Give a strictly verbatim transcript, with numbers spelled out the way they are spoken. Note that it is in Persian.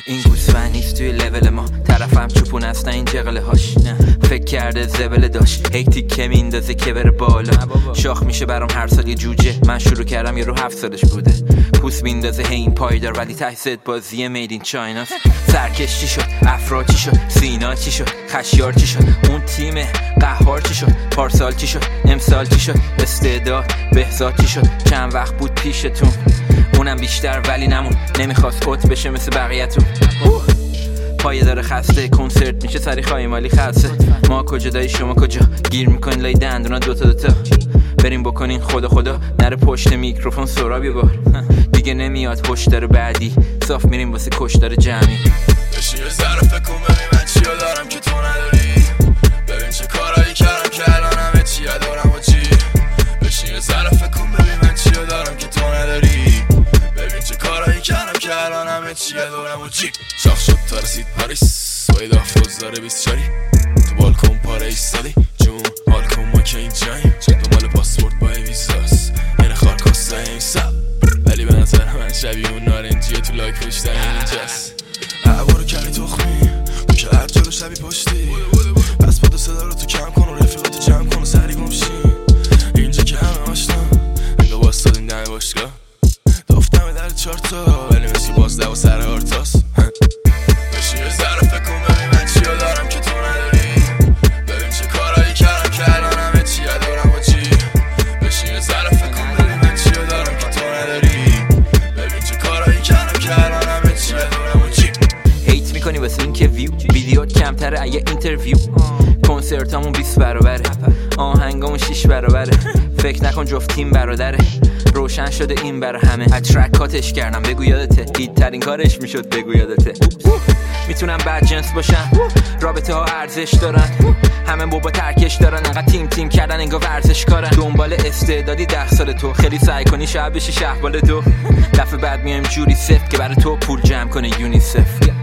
این گوسفند نیست توی لول ما، طرفم چوپون است نه این جغله هاش. فکر کرده زبله داشت هی تیکه میندازه که بره بالا. شاخ میشه برام هر سال یه جوجه، من شروع کردم یه رو هفت سالش بوده. پوست میندازه هی این پایدار ولی ته ست بازی مید این چاینا. سرکش چی شد، افرا چی شد، سینا چی شد، خشیار چی شد، اون تیم قهار چی شد، پارسال چی شد، امسال چی شد، استعداد بهزاد چی شد، چند وقت بود پیشتون اونم بیشتر ولی نمون، نمیخواست اوت بشه مثل بقیه‌تون. پایه داره خسته، کنسرت میشه سری خواهی مالی خسته. ما کجا دایی شما کجا، گیر میکنین لای دندونا دوتا دوتا. بریم بکنین خدا خدا نره پشت میکروفون سراب یه بار. دیگه نمیاد هشدار بعدی، صاف میریم واسه کشدار جمعی. بشین یه ذره فکر کن ببین من چیا دارم که تو نداری. ببین چه کارایی کردم که الان همه چیا دارم و چی. بشین یه ذره فکر کن ببین من چیا دارم که تو نداری. ببین چه کارایی کردم که الان همه چیا دارم و چی. شاخ شد تا رسید پاریس باید آفتوز داره بیست چاری. تو بالکن پاره ایستادی جون حال کن ما که این جاییم. چند دنبال پاسپورت با ویزاس یعنی خار کاسته این سب. ولی به نظر من شبیه اون نارنجیه تو لایک پشتن اینجاست. عبارو کردی تخمی تو که هر جلو شبی پشتی. پس با دو صدا رو تو کم کن و رفیقاتو جمع کن و سری گمشین. اینجا که همه آشنا انگاه باستادیم دم باشگاه. دفتمه در چارتا ولی مثل باز دو سر هارتاس. بشین یه ذره فکر کن ببین من چیا دارم که تو نداری. ببین چه کارایی کردم که الان همه چیا دارم و چی. بشین یه ذره فکر کن ببین من چیا دارم که تو نداری. ببین چه کارایی کردم که الان همه چیا دارم و چی. هیت میکنی واسه این که ویو ویدیو کمتره اگه اینترویو. کنسرتامون بیست برابره، آهنگامون شش برابره. فکر نکن جفت تیم برادره، روشن شده این برا همه. از ترکاتش کردم بگو یادته، هیت ترین کارش میشد بگو یادته. میتونم بد جنس باشم، رابطه ها ارزش دارن، همه بابا ترکش دارن، انقدر تیم تیم کردن انگار ورزش کارن. دنبال استعدادی ده سال تو، خیلی سعی کنی شب بشی شهبال تو. دفعه بعد میایم جوری سفت که برای تو پول جمع کنه یونیسف.